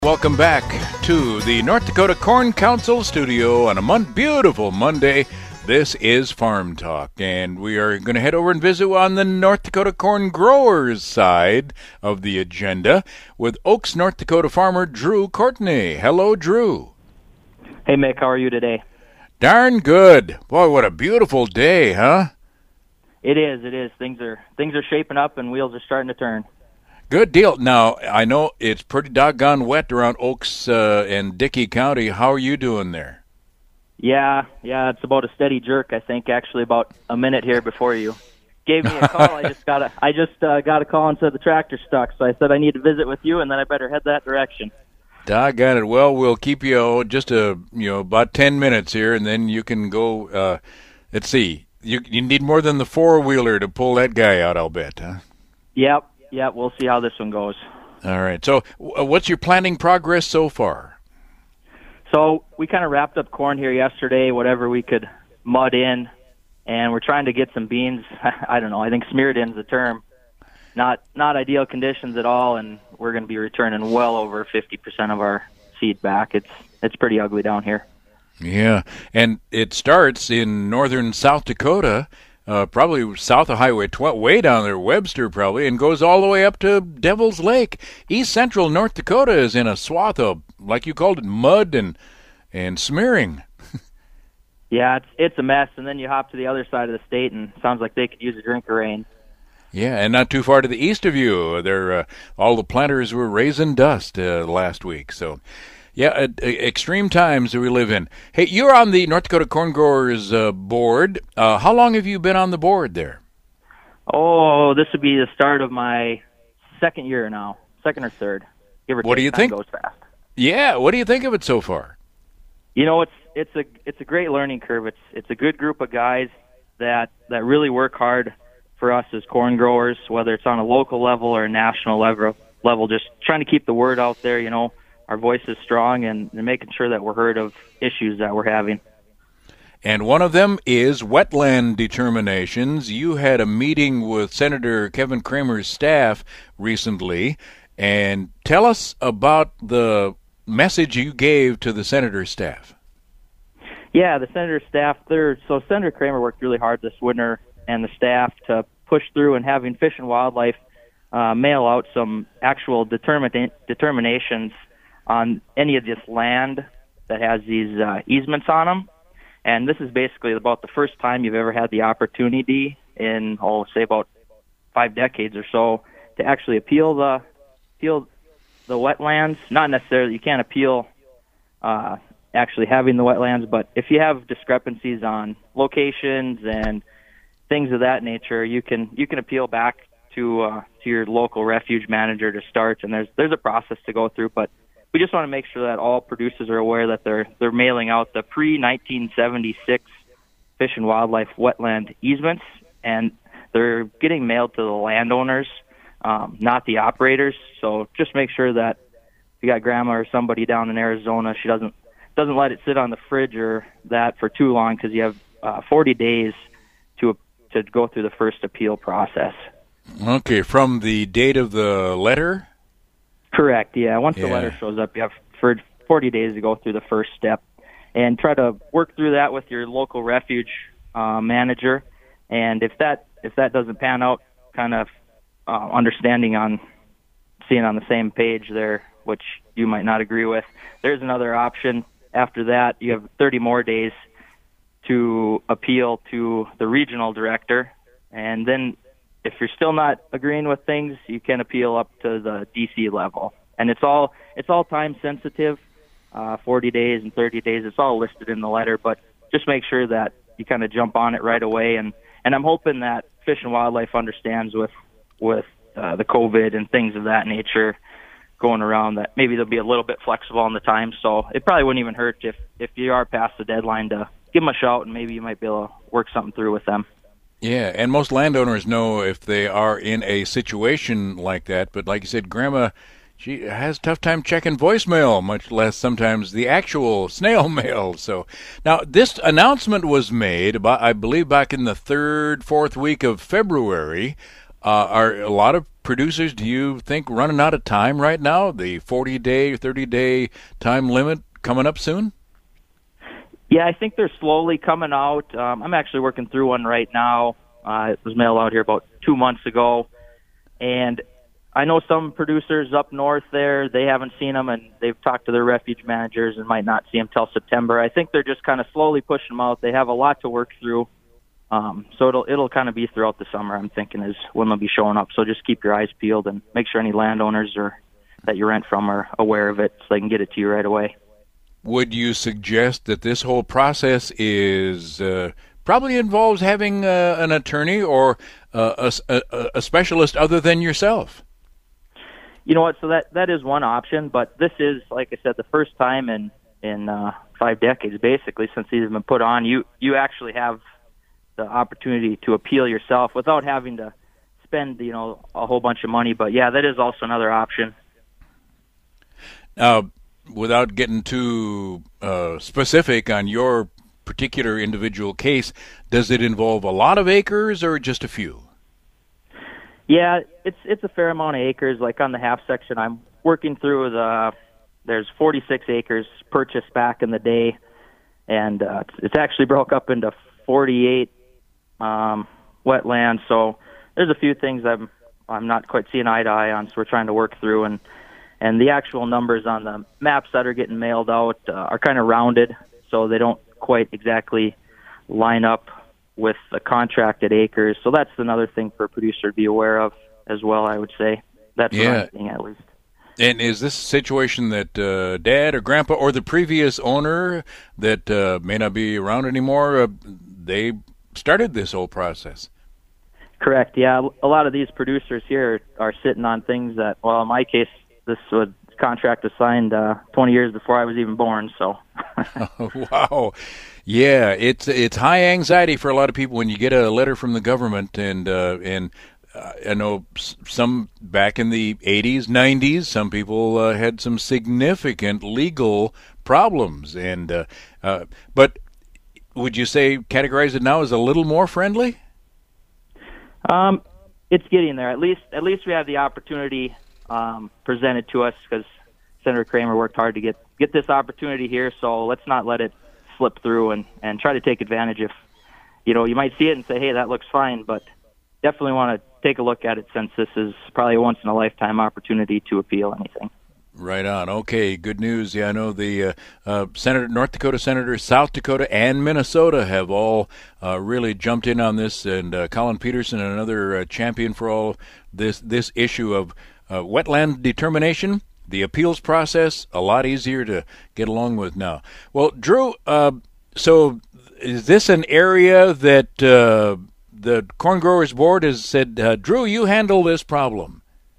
Welcome back to the North Dakota Corn Council studio on a beautiful Monday. This is Farm Talk, and we are going to head over and visit on the North Dakota corn growers side of the agenda with Oaks, North Dakota farmer Drew Courtney. Hello, Drew. Hey, Mick, how are you today? Darn good. Boy, what a beautiful day, huh? It is. Things are shaping up and wheels are starting to turn. Good deal. Now, I know it's pretty doggone wet around Oaks and Dickey County. How are you doing there? Yeah, it's about a steady jerk, I think, actually about a minute here before you gave me a call. I just got a call and said the tractor's stuck, so I said I need to visit with you, and then I better head that direction. Doggone it. Well, we'll keep you just about 10 minutes here, and then you can go, let's see, you need more than the four-wheeler to pull that guy out, I'll bet, huh? Yep, we'll see how this one goes. All right. So what's your planting progress so far? So we kind of wrapped up corn here yesterday, whatever we could mud in, and we're trying to get some beans. I don't know. I think smeared in's the term. Not ideal conditions at all, and we're going to be returning well over 50% of our seed back. It's pretty ugly down here. Yeah, and it starts in northern South Dakota, probably south of Highway 12, way down there, Webster probably, and goes all the way up to Devil's Lake. East central North Dakota is in a swath of, like you called it, mud and smearing. Yeah, it's a mess, and then you hop to the other side of the state, and it sounds like they could use a drink of rain. Yeah, and not too far to the east of you. All the planters were raising dust last week, so... Yeah, extreme times that we live in. Hey, you're on the North Dakota Corn Growers board. How long have you been on the board there? Oh, this would be the start of my second year now, second or third. Give or take. What do you think? Time goes fast. Yeah, what do you think of it so far? You know, it's a great learning curve. It's a good group of guys that really work hard for us as corn growers, whether it's on a local level or a national level. Just trying to keep the word out there. You know, our voice is strong and making sure that we're heard of issues that we're having. And one of them is wetland determinations. You had a meeting with Senator Kevin Cramer's staff recently, and tell us about the message you gave to the senator's staff. Yeah, the senator's staff, so Senator Cramer worked really hard this winter and the staff to push through and having Fish and Wildlife mail out some actual determinations on any of this land that has these easements on them. And this is basically about the first time you've ever had the opportunity in, say about 5 decades or so, to actually appeal the wetlands. Not necessarily, you can't appeal actually having the wetlands, but if you have discrepancies on locations and things of that nature, you can appeal back to your local refuge manager to start. And there's a process to go through, but we just want to make sure that all producers are aware that they're mailing out the pre-1976 Fish and Wildlife wetland easements, and they're getting mailed to the landowners, not the operators. So just make sure that if you got grandma or somebody down in Arizona, she doesn't let it sit on the fridge or that for too long, because you have 40 days to go through the first appeal process. Okay, from the date of the letter? Correct, yeah. Once the letter shows up, you have 40 days to go through the first step and try to work through that with your local refuge manager. And if that doesn't pan out, kind of understanding on seeing on the same page there, which you might not agree with, there's another option. After that, you have 30 more days to appeal to the regional director. And then if you're still not agreeing with things, you can appeal up to the DC level. And it's all time sensitive, 40 days and 30 days. It's all listed in the letter, but just make sure that you kind of jump on it right away. And I'm hoping that Fish and Wildlife understands with the COVID and things of that nature going around, that maybe they'll be a little bit flexible on the time. So it probably wouldn't even hurt if you are past the deadline to give them a shout, and maybe you might be able to work something through with them. Yeah, and most landowners know if they are in a situation like that. But like you said, Grandma, she has a tough time checking voicemail, much less sometimes the actual snail mail. So now this announcement was made about, I believe, back in the 3rd, 4th week of February. Are a lot of producers, do you think, running out of time right now? The 40-day, 30-day time limit coming up soon? Yeah, I think they're slowly coming out. I'm actually working through one right now. It was mailed out here about 2 months ago. And I know some producers up north there, they haven't seen them, and they've talked to their refuge managers and might not see them till September. I think they're just kind of slowly pushing them out. They have a lot to work through. So it'll kind of be throughout the summer, I'm thinking, is when they'll be showing up. So just keep your eyes peeled and make sure any landowners that you rent from are aware of it so they can get it to you right away. Would you suggest that this whole process is probably involves having an attorney or a specialist other than yourself? You know what? So that is one option, but this is, like I said, the first time in 5 decades, basically, since these have been put on. You actually have the opportunity to appeal yourself without having to spend a whole bunch of money. But yeah, that is also another option. Without getting too specific on your particular individual case, does it involve a lot of acres or just a few? Yeah, it's a fair amount of acres. Like on the half section, I'm working through there's 46 acres purchased back in the day, and it's actually broke up into 48 wetlands. So there's a few things I'm not quite seeing eye to eye on, so we're trying to work through. And the actual numbers on the maps that are getting mailed out are kind of rounded, so they don't quite exactly line up with the contracted acres. So that's another thing for a producer to be aware of as well, I would say. That's what I'm seeing, at least. And is this a situation that Dad or Grandpa or the previous owner that may not be around anymore, they started this whole process? Correct, yeah. A lot of these producers here are sitting on things that, well, in my case, this contract was signed 20 years before I was even born. So, wow, yeah, it's high anxiety for a lot of people when you get a letter from the government, and I know some back in the 80s, 90s, some people had some significant legal problems, and but would you say categorize it now as a little more friendly? It's getting there. At least we have the opportunity presented to us, because Senator Kramer worked hard to get this opportunity here. So let's not let it slip through and try to take advantage. If you might see it and say, hey, that looks fine, but definitely want to take a look at it, since this is probably a once in a lifetime opportunity to appeal anything. Right on. Okay, good news. Yeah, I know the North Dakota senators, South Dakota, and Minnesota have all really jumped in on this, and Colin Peterson, another champion for all this issue of wetland determination. The appeals process, a lot easier to get along with now. Well, Drew, so is this an area that the Corn Growers Board has said, Drew, you handle this problem?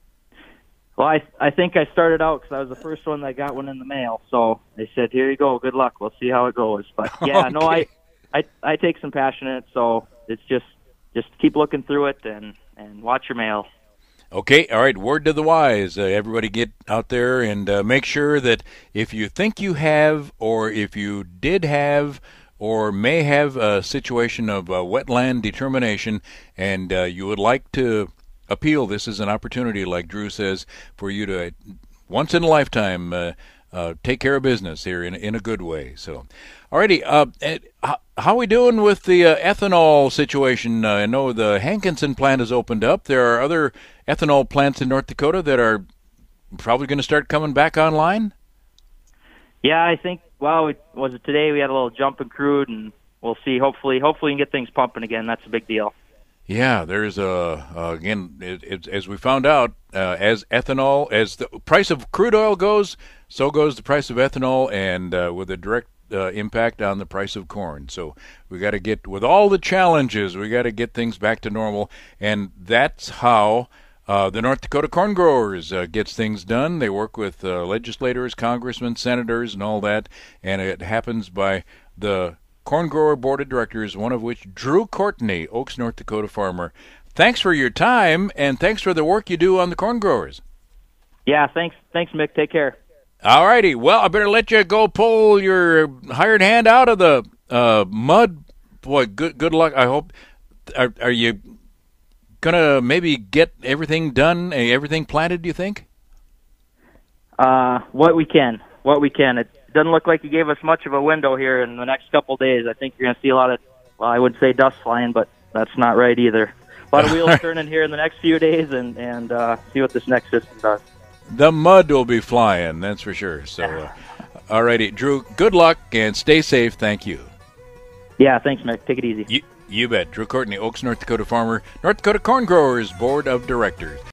Well, I think I started out because I was the first one that got one in the mail. So they said, here you go, good luck. We'll see how it goes. But yeah, okay. No, I take some passion in it. So it's just keep looking through it and watch your mail. Okay, all right, word to the wise. Everybody get out there and make sure that if you think you have, or if you did have, or may have a situation of wetland determination, and you would like to appeal, this is an opportunity, like Drew says, for you to, once in a lifetime, take care of business here in a good way. So, alrighty, how are we doing with the ethanol situation? I know the Hankinson plant has opened up. There are other ethanol plants in North Dakota that are probably going to start coming back online? Yeah, I think, was it today? We had a little jump in crude, and we'll see. Hopefully we can get things pumping again. That's a big deal. Yeah, there's again, as we found out, as the price of crude oil goes, so goes the price of ethanol, and with a direct impact on the price of corn. So we got to get, with all the challenges, we got to get things back to normal, and that's how the North Dakota Corn Growers gets things done. They work with legislators, congressmen, senators, and all that, and it happens by the Corn Grower Board of Directors, one of which, Drew Courtney, Oaks, North Dakota farmer. Thanks for your time, and thanks for the work you do on the Corn Growers. Yeah, thanks, Mick. Take care. All righty. Well, I better let you go pull your hired hand out of the mud. Boy, good luck. I hope. Are you gonna maybe get everything done, everything planted, do you think? What we can. It doesn't look like you gave us much of a window here in the next couple days. I think you're going to see a lot of, well, I would say dust flying, but that's not right either. A lot of wheels turning here in the next few days, and see what this next system does. The mud will be flying, that's for sure. So, all righty, Drew, good luck and stay safe. Thank you. Yeah, thanks, Mick. Take it easy. You bet. Drew Courtney, Oaks, North Dakota farmer, North Dakota Corn Growers Board of Directors.